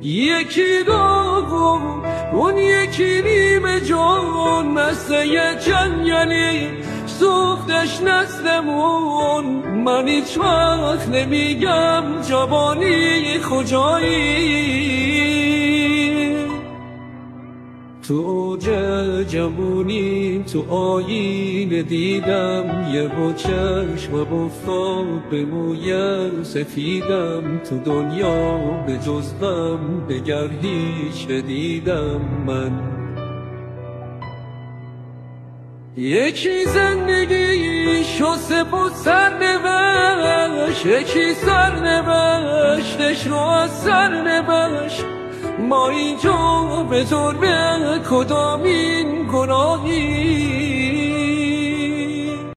یکی دوم اون یکی نیمه جون مثل یه جنگلی سوختش نسلمون. من هیچ وقت نمیگم جوانی کجایی، تو اوج جوونی تو آینه دیدم یه با چشمم افتاد به موی سفیدم. تو دنیا به جز غم دگر هیچ ندیدم من. یکی زندگی شسته بود سرنوشت، یکی سرنوشتش رو از سرنوشت. ما اینجا به ظلم کدامین گناهی